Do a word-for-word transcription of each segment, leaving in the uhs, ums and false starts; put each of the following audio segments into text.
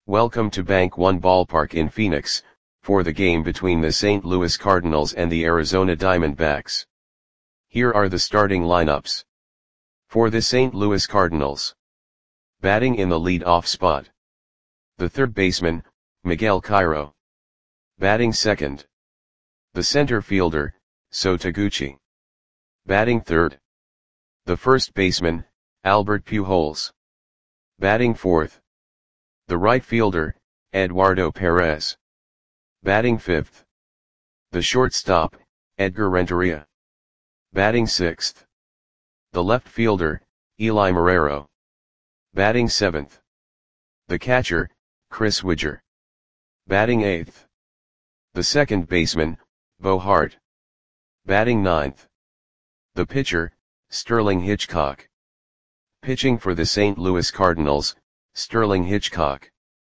Welcome to Bank One Ballpark in Phoenix, for the game between the Saint Louis Cardinals and the Arizona Diamondbacks. Here are the starting lineups. For the Saint Louis Cardinals. Batting in the lead-off spot. The third baseman, Miguel Cairo. Batting second. The center fielder, Sho Taguchi. Batting third. The first baseman, Albert Pujols. Batting fourth. The right fielder, Eduardo Perez. Batting fifth. The shortstop, Edgar Renteria. Batting sixth. The left fielder, Eli Marrero. Batting seventh. The catcher, Chris Widger. Batting eighth. The second baseman, Bo Hart. Batting ninth. The pitcher, Sterling Hitchcock. Pitching for the Saint Louis Cardinals, Sterling Hitchcock.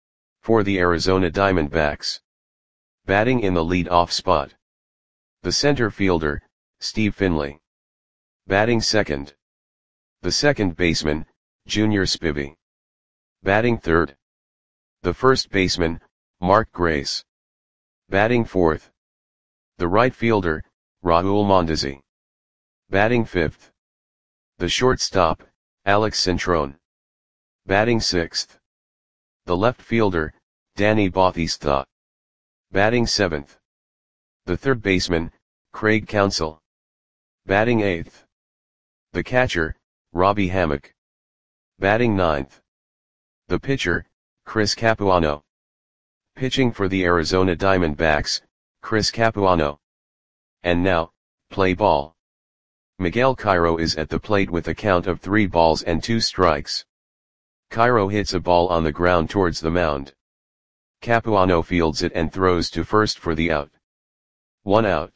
For the Arizona Diamondbacks. Batting in the lead-off spot. The center fielder, Steve Finley. Batting second. The second baseman, Junior Spivey. Batting third. The first baseman, Mark Grace. Batting fourth. The right fielder, Raul Mondesi. Batting fifth. The shortstop, Alex Centrone. Batting sixth. The left fielder, Danny Bautista. Batting seventh. The third baseman, Craig Counsell. Batting eighth. The catcher, Robbie Hammock. Batting ninth. The pitcher, Chris Capuano. Pitching for the Arizona Diamondbacks, Chris Capuano. And now, play ball. Miguel Cairo is at the plate with a count of three balls and two strikes. Cairo hits a ball on the ground towards the mound. Capuano fields it and throws to first for the out. One out.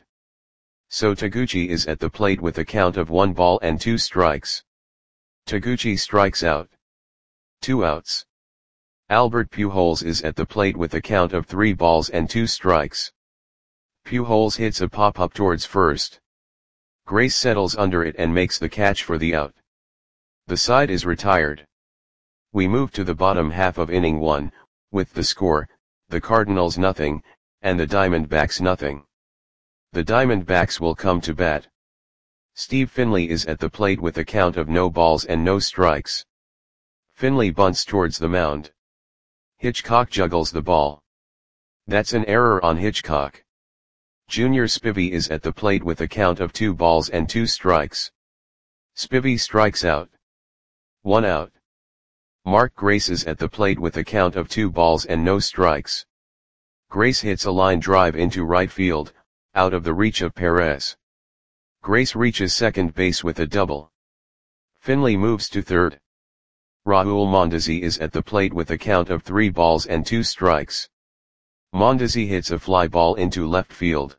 Sho Taguchi is at the plate with a count of one ball and two strikes. Taguchi strikes out. Two outs. Albert Pujols is at the plate with a count of three balls and two strikes. Pujols hits a pop-up towards first. Grace settles under it and makes the catch for the out. The side is retired. We move to the bottom half of inning one, with the score, the Cardinals nothing, and the Diamondbacks nothing. The Diamondbacks will come to bat. Steve Finley is at the plate with a count of no balls and no strikes. Finley bunts towards the mound. Hitchcock juggles the ball. That's an error on Hitchcock. Junior Spivey is at the plate with a count of two balls and two strikes. Spivey strikes out. One out. Mark Grace is at the plate with a count of two balls and no strikes. Grace hits a line drive into right field, out of the reach of Perez. Grace reaches second base with a double. Finley moves to third. Raul Mondesi is at the plate with a count of three balls and two strikes. Mondesi hits a fly ball into left field.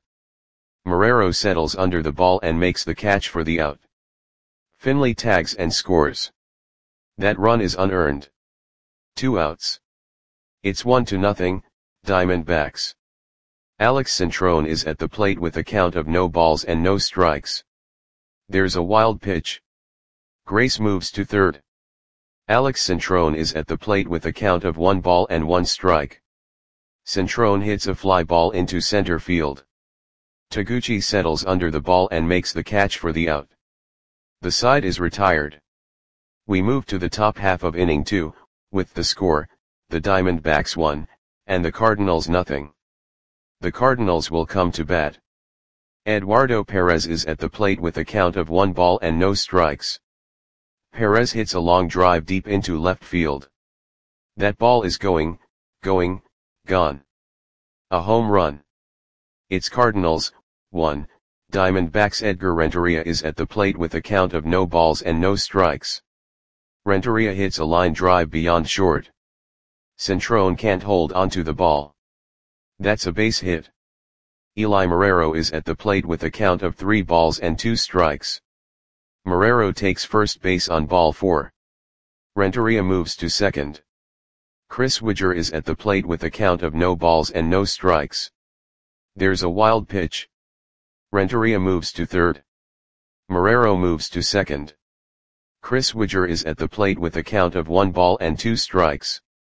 Marrero settles under the ball and makes the catch for the out. Finley tags and scores. That run is unearned. Two outs. It's one to nothing, Diamondbacks. Alex Centrone is at the plate with a count of no balls and no strikes. There's a wild pitch. Grace moves to third. Alex Centrone is at the plate with a count of one ball and one strike. Centrone hits a fly ball into center field. Taguchi settles under the ball and makes the catch for the out. The side is retired. We move to the top half of inning two, with the score, the Diamondbacks one, and the Cardinals nothing. The Cardinals will come to bat. Eduardo Perez is at the plate with a count of one ball and no strikes. Perez hits a long drive deep into left field. That ball is going, going, gone. A home run. It's Cardinals, one, Diamondbacks. Edgar Renteria is at the plate with a count of no balls and no strikes. Renteria hits a line drive beyond short. Centrone can't hold onto the ball. That's a base hit. Eli Marrero is at the plate with a count of three balls and two strikes. Marrero takes first base on ball four. Renteria moves to second. Chris Widger is at the plate with a count of no balls and no strikes. There's a wild pitch. Renteria moves to third. Marrero moves to second. Chris Widger is at the plate with a count of one ball and two strikes.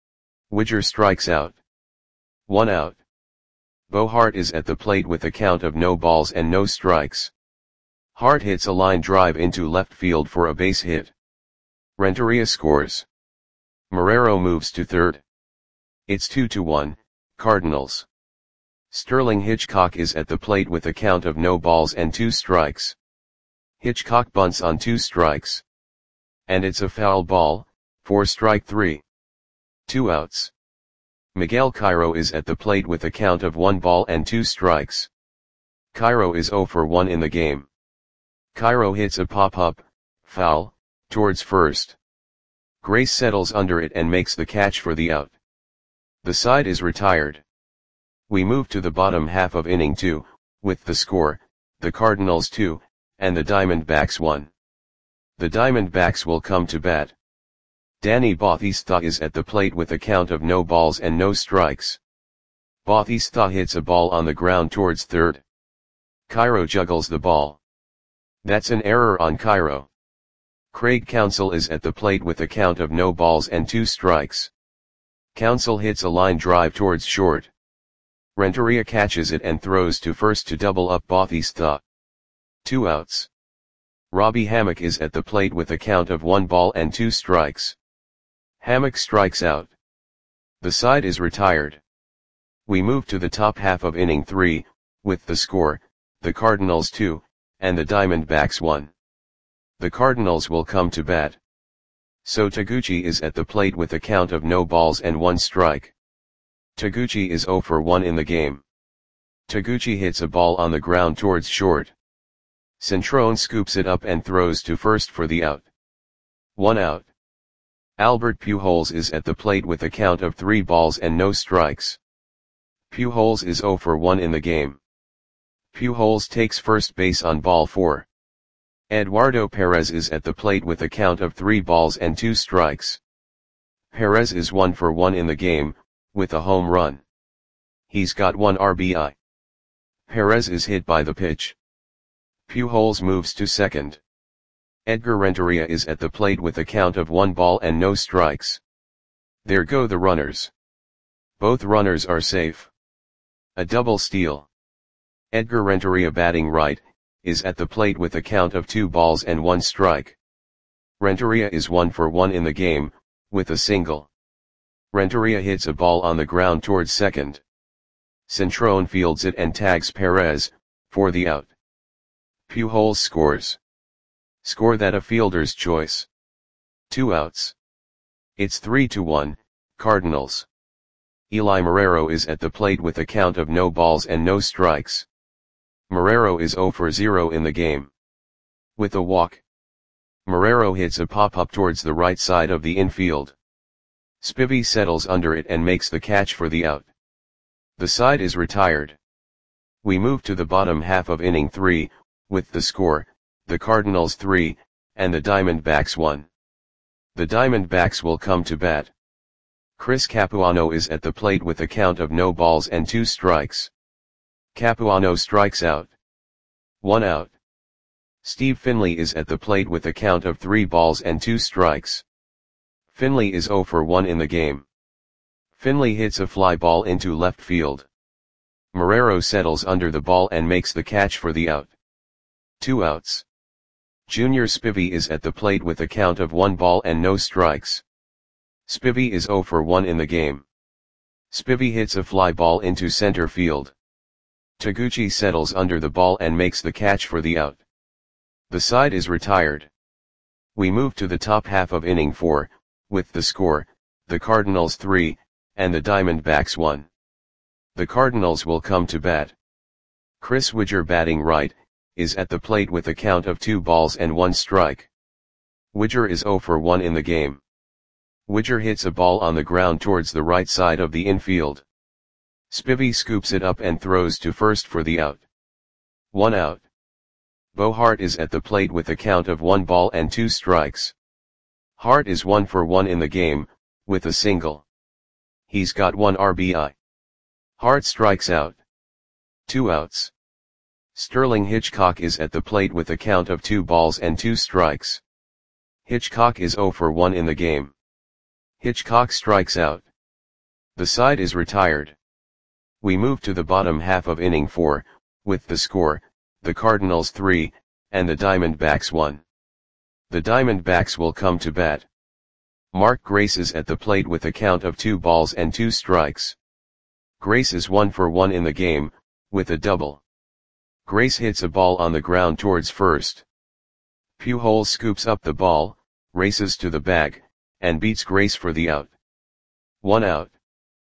Widger strikes out. One out. Bo Hart is at the plate with a count of no balls and no strikes. Hart hits a line drive into left field for a base hit. Renteria scores. Marrero moves to third. It's two to one, Cardinals. Sterling Hitchcock is at the plate with a count of no balls and two strikes. Hitchcock bunts on two strikes. And it's a foul ball, for strike three. Two outs. Miguel Cairo is at the plate with a count of one ball and two strikes. Cairo is zero for one in the game. Cairo hits a pop-up, foul, towards first. Grace settles under it and makes the catch for the out. The side is retired. We move to the bottom half of inning two, with the score, the Cardinals two, and the Diamondbacks one. The Diamondbacks will come to bat. Danny Bautista is at the plate with a count of no balls and no strikes. Bautista hits a ball on the ground towards third. Cairo juggles the ball. That's an error on Cairo. Craig Counsell is at the plate with a count of no balls and two strikes. Counsell hits a line drive towards short. Renteria catches it and throws to first to double up Bautista. Two outs. Robbie Hammock is at the plate with a count of one ball and two strikes. Hammock strikes out. The side is retired. We move to the top half of inning three, with the score, the Cardinals two, and the Diamondbacks one. The Cardinals will come to bat. So Taguchi is at the plate with a count of no balls and one strike. Taguchi is zero for one in the game. Taguchi hits a ball on the ground towards short. Centrone scoops it up and throws to first for the out. One out. Albert Pujols is at the plate with a count of three balls and no strikes. Pujols is zero for one in the game. Pujols takes first base on ball four. Eduardo Perez is at the plate with a count of three balls and two strikes. Perez is one for one in the game, with a home run. He's got one R B I. Perez is hit by the pitch. Pujols moves to second. Edgar Renteria is at the plate with a count of one ball and no strikes. There go the runners. Both runners are safe. A double steal. Edgar Renteria, batting right, is at the plate with a count of two balls and one strike. Renteria is one for one in the game, with a single. Renteria hits a ball on the ground towards second. Centrone fields it and tags Perez, for the out. Pujols scores. Score that a fielder's choice. Two outs. It's three to one, Cardinals. Eli Marrero is at the plate with a count of no balls and no strikes. Marrero is zero for zero in the game. With a walk. Marrero hits a pop-up towards the right side of the infield. Spivey settles under it and makes the catch for the out. The side is retired. We move to the bottom half of inning three, with the score, the Cardinals three, and the Diamondbacks one. The Diamondbacks will come to bat. Chris Capuano is at the plate with a count of no balls and two strikes. Capuano strikes out. One out. Steve Finley is at the plate with a count of three balls and two strikes. Finley is zero for one in the game. Finley hits a fly ball into left field. Marrero settles under the ball and makes the catch for the out. Two outs. Junior Spivey is at the plate with a count of one ball and no strikes. Spivey is zero for one in the game. Spivey hits a fly ball into center field. Taguchi settles under the ball and makes the catch for the out. The side is retired. We move to the top half of inning four, with the score, the Cardinals three, and the Diamondbacks one. The Cardinals will come to bat. Chris Widger, batting right, is at the plate with a count of two balls and one strike. Widger is zero for one in the game. Widger hits a ball on the ground towards the right side of the infield. Spivey scoops it up and throws to first for the out. One out. Bo Hart is at the plate with a count of one ball and two strikes. Hart is one for one in the game, with a single. He's got one R B I. Hart strikes out. Two outs. Sterling Hitchcock is at the plate with a count of two balls and two strikes. Hitchcock is zero for one in the game. Hitchcock strikes out. The side is retired. We move to the bottom half of inning four, with the score, the Cardinals three, and the Diamondbacks one. The Diamondbacks will come to bat. Mark Grace is at the plate with a count of two balls and two strikes. Grace is one for one in the game, with a double. Grace hits a ball on the ground towards first. Pujols scoops up the ball, races to the bag, and beats Grace for the out. One out.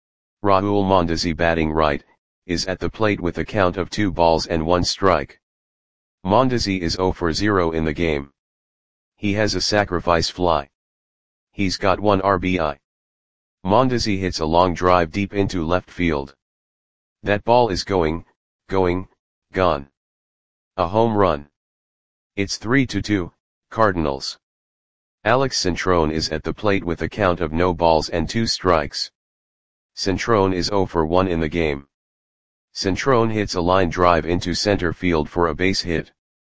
Raul Mondesi, batting right, is at the plate with a count of two balls and one strike. Mondesi is zero for zero in the game. He has a sacrifice fly. He's got one R B I. Mondesi hits a long drive deep into left field. That ball is going, going, gone. A home run. It's three to two, Cardinals. Alex Centrone is at the plate with a count of no balls and two strikes. Centrone is zero for one in the game. Centrone hits a line drive into center field for a base hit.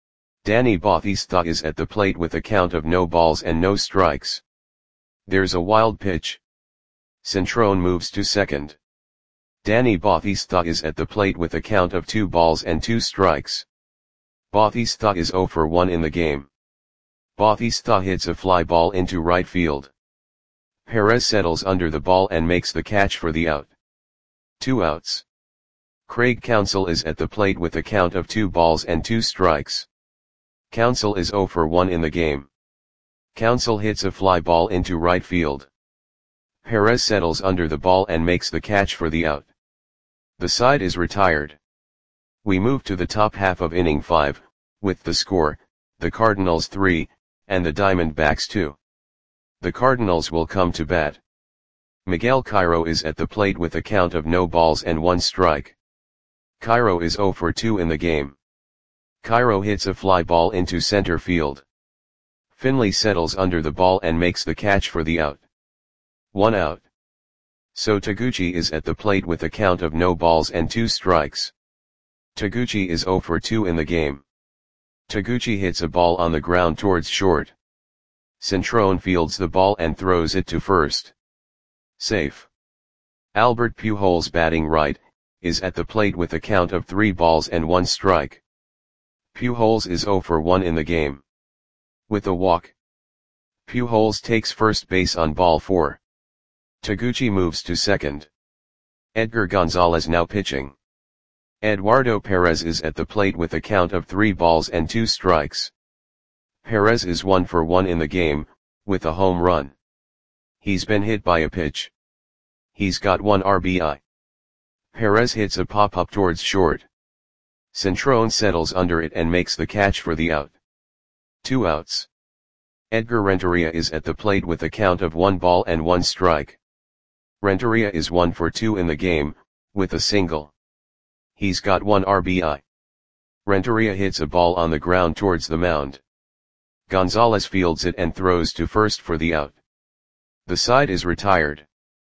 Danny Bautista is at the plate with a count of no balls and no strikes. There's a wild pitch. Centrone moves to second. Danny Bautista is at the plate with a count of two balls and two strikes. Bautista is zero for one in the game. Bautista hits a fly ball into right field. Perez settles under the ball and makes the catch for the out. Two outs. Craig Counsell is at the plate with a count of two balls and two strikes. Counsell is zero for one in the game. Counsell hits a fly ball into right field. Perez settles under the ball and makes the catch for the out. The side is retired. We move to the top half of inning five, with the score, the Cardinals three, and the Diamondbacks two. The Cardinals will come to bat. Miguel Cairo is at the plate with a count of no balls and one strike. Cairo is zero for two in the game. Cairo hits a fly ball into center field. Finley settles under the ball and makes the catch for the out. One out. So Taguchi is at the plate with a count of no balls and two strikes. Taguchi is zero for two in the game. Taguchi hits a ball on the ground towards short. Centrone fields the ball and throws it to first. Safe. Albert Pujols, batting right, is at the plate with a count of three balls and one strike. Pujols is zero for one in the game. With a walk. Pujols takes first base on ball four. Taguchi moves to second. Edgar Gonzalez now pitching. Eduardo Perez is at the plate with a count of three balls and two strikes. Perez is one for one in the game, with a home run. He's been hit by a pitch. He's got one R B I. Perez hits a pop-up towards short. Centrone settles under it and makes the catch for the out. Two outs. Edgar Renteria is at the plate with a count of one ball and one strike. Renteria is one for two in the game, with a single. He's got one R B I. Renteria hits a ball on the ground towards the mound. Gonzalez fields it and throws to first for the out. The side is retired.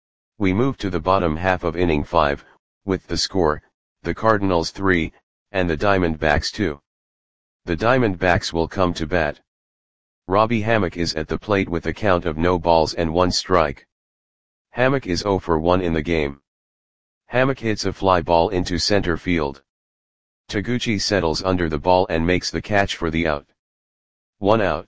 We move to the bottom half of inning five, with the score, the Cardinals three, and the Diamondbacks two. The Diamondbacks will come to bat. Robbie Hammock is at the plate with a count of no balls and one strike. Hammock is zero for one in the game. Hammock hits a fly ball into center field. Taguchi settles under the ball and makes the catch for the out. One out.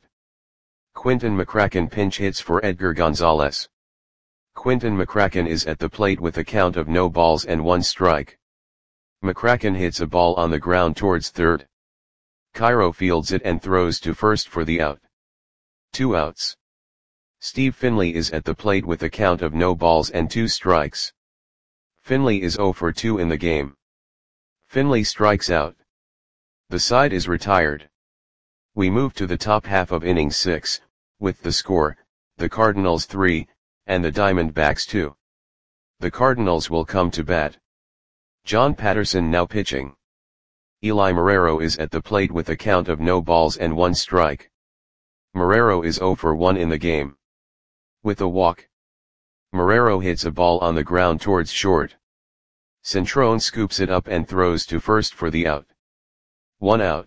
Quinton McCracken pinch hits for Edgar Gonzalez. Quinton McCracken is at the plate with a count of no balls and one strike. McCracken hits a ball on the ground towards third. Cairo fields it and throws to first for the out. Two outs. Steve Finley is at the plate with a count of no balls and two strikes. Finley is zero for two in the game. Finley strikes out. The side is retired. We move to the top half of inning six, with the score, the Cardinals three, and the Diamondbacks two. The Cardinals will come to bat. John Patterson now pitching. Eli Marrero is at the plate with a count of no balls and one strike. Marrero is zero for one in the game. With a walk. Marrero hits a ball on the ground towards short. Centrone scoops it up and throws to first for the out. One out.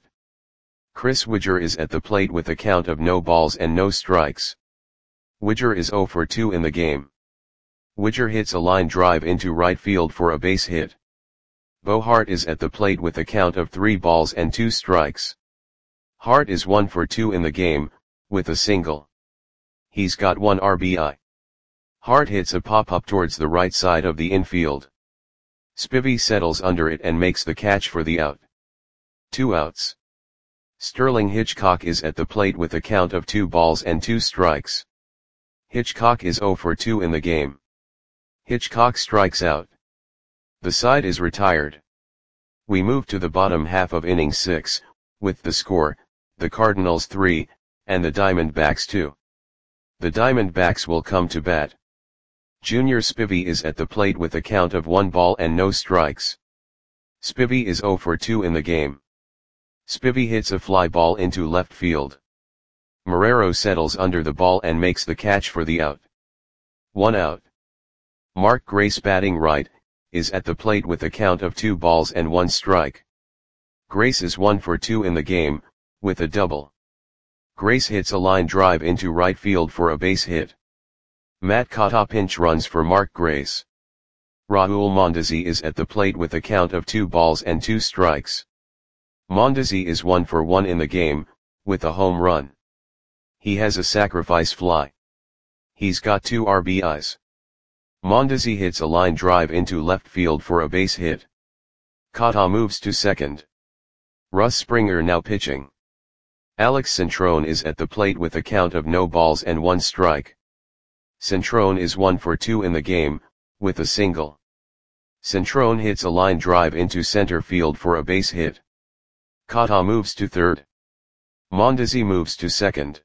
Chris Widger is at the plate with a count of no balls and no strikes. Widger is zero for two in the game. Widger hits a line drive into right field for a base hit. Bo Hart is at the plate with a count of three balls and two strikes. Hart is one for two in the game, with a single. He's got one R B I. Hart hits a pop-up towards the right side of the infield. Spivey settles under it and makes the catch for the out. Two outs. Sterling Hitchcock is at the plate with a count of two balls and two strikes. Hitchcock is zero for two in the game. Hitchcock strikes out. The side is retired. We move to the bottom half of inning six, with the score, the Cardinals three, and the Diamondbacks two. The Diamondbacks will come to bat. Junior Spivey is at the plate with a count of one ball and no strikes. Spivey is zero for two in the game. Spivey hits a fly ball into left field. Marrero settles under the ball and makes the catch for the out. One out. Mark Grace, batting right, is at the plate with a count of two balls and one strike. Grace is one for two in the game, with a double. Grace hits a line drive into right field for a base hit. Matt Cotta pinch runs for Mark Grace. Raul Mondesi is at the plate with a count of two balls and two strikes. Mondesi is one for one in the game, with a home run. He has a sacrifice fly. He's got two R B Is. Mondesi hits a line drive into left field for a base hit. Cotta moves to second. Russ Springer now pitching. Alex Centrone is at the plate with a count of no balls and one strike. Centrone is one for two in the game, with a single. Centrone hits a line drive into center field for a base hit. Cotta moves to third. Mondesi moves to second.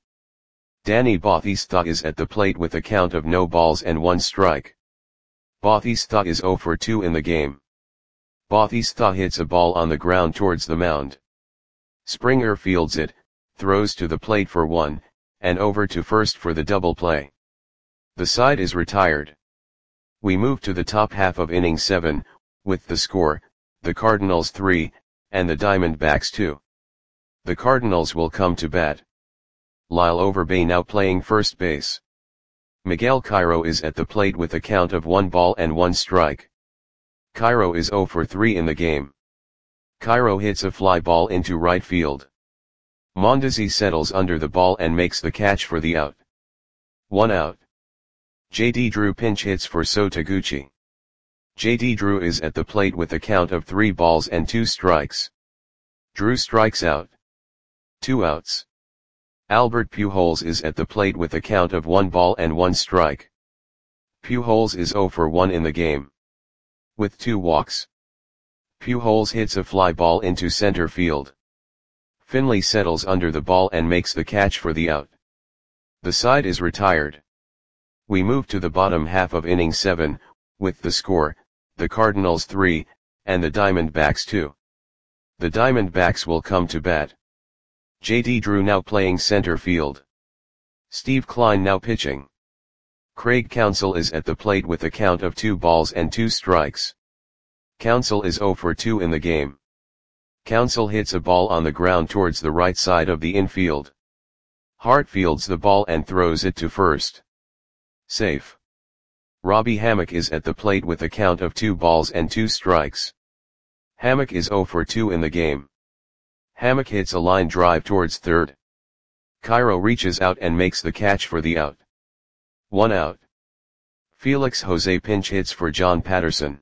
Danny Bautista is at the plate with a count of no balls and one strike. Bautista is zero for two in the game. Bautista hits a ball on the ground towards the mound. Springer fields it, throws to the plate for one, and over to first for the double play. The side is retired. We move to the top half of inning seven, with the score, the Cardinals three, and the Diamondbacks two. The Cardinals will come to bat. Lyle Overbay now playing first base. Miguel Cairo is at the plate with a count of one ball and one strike. Cairo is zero for three in the game. Cairo hits a fly ball into right field. Mondesi settles under the ball and makes the catch for the out. One out. J D Drew pinch hits for So Taguchi. J D Drew is at the plate with a count of three balls and two strikes. Drew strikes out. Two outs. Albert Pujols is at the plate with a count of one ball and one strike. Pujols is zero for one in the game. With two walks. Pujols hits a fly ball into center field. Finley settles under the ball and makes the catch for the out. The side is retired. We move to the bottom half of inning seven, with the score, the Cardinals three, and the Diamondbacks two. The Diamondbacks will come to bat. J D Drew now playing center field. Steve Klein now pitching. Craig Counsell is at the plate with a count of two balls and two strikes. Counsell is zero for two in the game. Counsell hits a ball on the ground towards the right side of the infield. Hart fields the ball and throws it to first. Safe. Robbie Hammock is at the plate with a count of two balls and two strikes. Hammock is zero for two in the game. Hammock hits a line drive towards third. Cairo reaches out and makes the catch for the out. One out. Felix Jose pinch hits for John Patterson.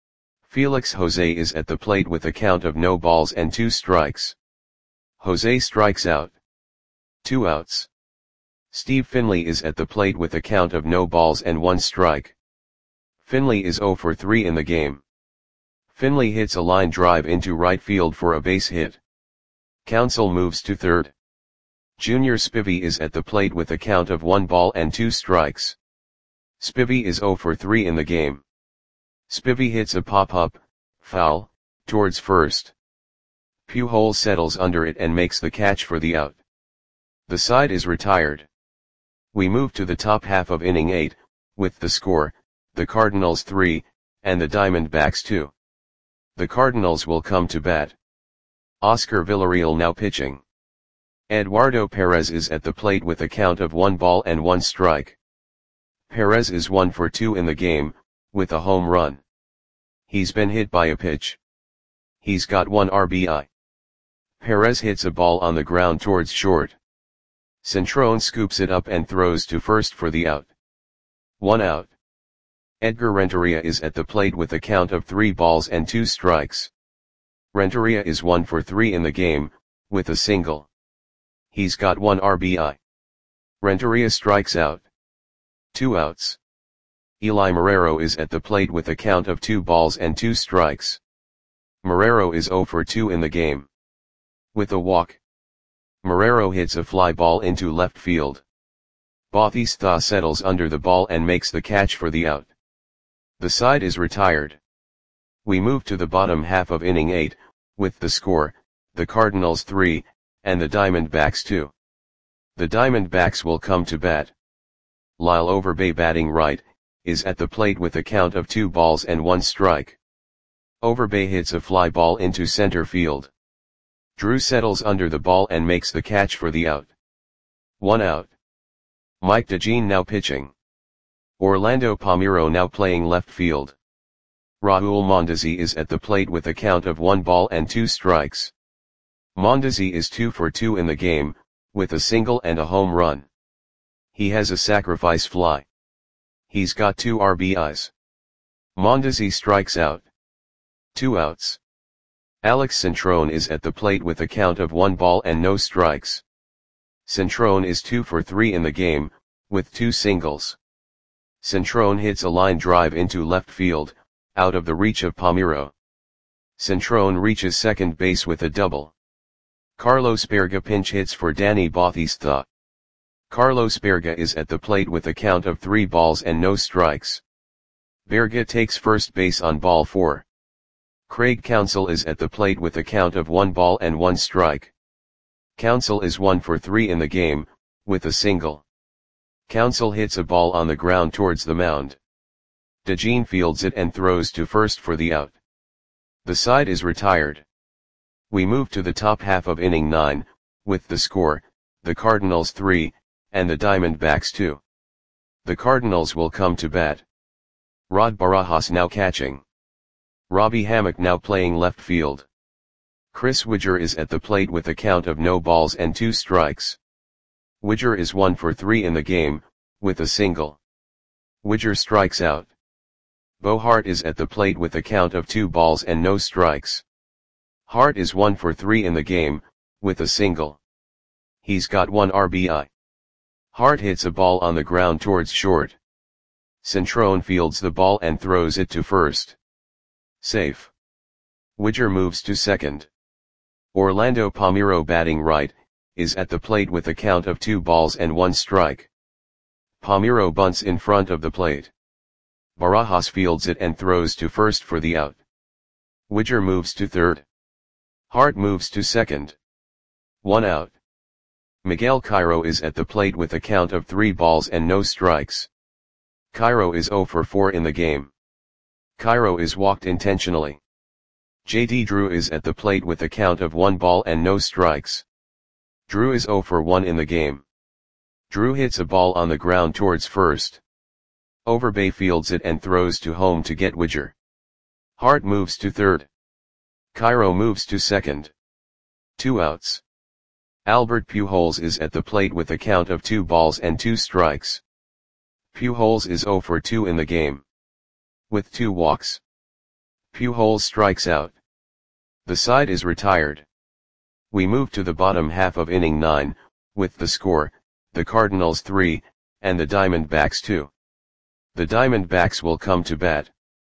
Felix Jose is at the plate with a count of no balls and two strikes. Jose strikes out. Two outs. Steve Finley is at the plate with a count of no balls and one strike. Finley is zero for three in the game. Finley hits a line drive into right field for a base hit. Counsell moves to third. Junior Spivey is at the plate with a count of one ball and two strikes. Spivey is zero for three in the game. Spivey hits a pop-up, foul, towards first. Pujols settles under it and makes the catch for the out. The side is retired. We move to the top half of inning eight, with the score, the Cardinals three, and the Diamondbacks two. The Cardinals will come to bat. Oscar Villarreal now pitching. Eduardo Perez is at the plate with a count of one ball and one strike. Perez is one for two in the game, with a home run. He's been hit by a pitch. He's got one R B I. Perez hits a ball on the ground towards short. Centrone scoops it up and throws to first for the out. One out. Edgar Renteria is at the plate with a count of three balls and two strikes. Renteria is one for three in the game, with a single. He's got one R B I. Renteria strikes out. Two outs. Eli Marrero is at the plate with a count of two balls and two strikes. Marrero is zero for two in the game. With a walk. Marrero hits a fly ball into left field. Bautista settles under the ball and makes the catch for the out. The side is retired. We move to the bottom half of inning eight, with the score, the Cardinals three, and the Diamondbacks two. The Diamondbacks will come to bat. Lyle Overbay, batting right, is at the plate with a count of two balls and one strike. Overbay hits a fly ball into center field. Drew settles under the ball and makes the catch for the out. One out. Mike DeJean now pitching. Orlando Palmeiro now playing left field. Raul Mondesi is at the plate with a count of one ball and two strikes. Mondesi is two for two in the game, with a single and a home run. He has a sacrifice fly. He's got two R B Is. Mondesi strikes out. Two outs. Alex Centrone is at the plate with a count of one ball and no strikes. Centrone is two for three in the game, with two singles. Centrone hits a line drive into left field, out of the reach of Palmeiro. Centrone reaches second base with a double. Carlos Berga pinch hits for Danny Bautista. Carlos Berga is at the plate with a count of three balls and no strikes. Berga takes first base on ball four. Craig Counsell is at the plate with a count of one ball and one strike. Counsell is one for three in the game, with a single. Counsell hits a ball on the ground towards the mound. DeJean fields it and throws to first for the out. The side is retired. We move to the top half of inning nine, with the score, the Cardinals three, and the Diamondbacks two. The Cardinals will come to bat. Rod Barajas now catching. Robbie Hammock now playing left field. Chris Widger is at the plate with a count of no balls and two strikes. Widger is one for three in the game, with a single. Widger strikes out. Bo Hart is at the plate with a count of two balls and no strikes. Hart is one for three in the game, with a single. He's got one R B I. Hart hits a ball on the ground towards short. Centrone fields the ball and throws it to first. Safe. Widger moves to second. Orlando Palmeiro, batting right, is at the plate with a count of two balls and one strike. Palmeiro bunts in front of the plate. Barajas fields it and throws to first for the out. Widger moves to third. Hart moves to second. One out. Miguel Cairo is at the plate with a count of three balls and no strikes. Cairo is zero for four in the game. Cairo is walked intentionally. J D Drew is at the plate with a count of one ball and no strikes. Drew is zero for one in the game. Drew hits a ball on the ground towards first. Overbay fields it and throws to home to get Widger. Hart moves to third. Cairo moves to second. Two outs. Albert Pujols is at the plate with a count of two balls and two strikes. Pujols is zero for two in the game. With two walks. Pujols strikes out. The side is retired. We move to the bottom half of inning nine, with the score, the Cardinals three, and the Diamondbacks two. The Diamondbacks will come to bat.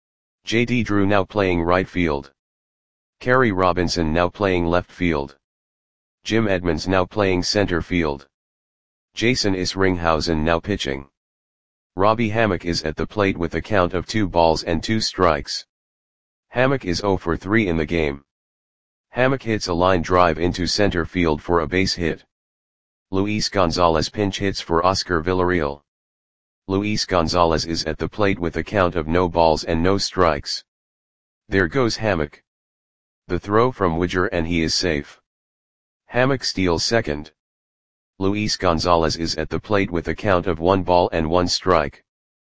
J D Drew now playing right field. Kerry Robinson now playing left field. Jim Edmonds now playing center field. Jason Isringhausen now pitching. Robbie Hammock is at the plate with a count of two balls and two strikes. Hammock is zero for three in the game. Hammock hits a line drive into center field for a base hit. Luis Gonzalez pinch hits for Oscar Villarreal. Luis Gonzalez is at the plate with a count of no balls and no strikes. There goes Hammock. The throw from Widger and he is safe. Hammock steals second. Luis Gonzalez is at the plate with a count of one ball and one strike.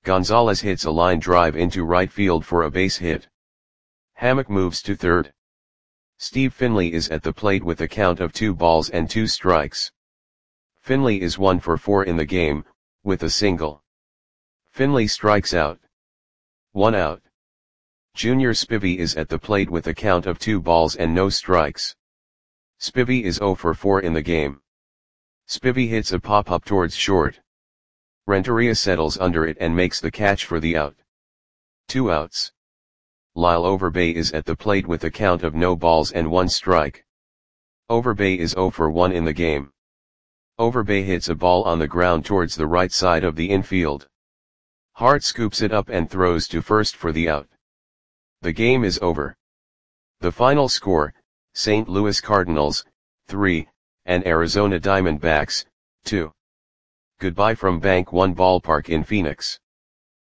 Gonzalez hits a line drive into right field for a base hit. Hammock moves to third. Steve Finley is at the plate with a count of two balls and two strikes. Finley is one for four in the game, with a single. Finley strikes out. One out. Junior Spivey is at the plate with a count of two balls and no strikes. Spivey is zero for four in the game. Spivey hits a pop-up towards short. Renteria settles under it and makes the catch for the out. Two outs. Lyle Overbay is at the plate with a count of no balls and one strike. Overbay is zero for one in the game. Overbay hits a ball on the ground towards the right side of the infield. Hart scoops it up and throws to first for the out. The game is over. The final score, Saint Louis Cardinals, three, and Arizona Diamondbacks, two. Goodbye from Bank One Ballpark in Phoenix.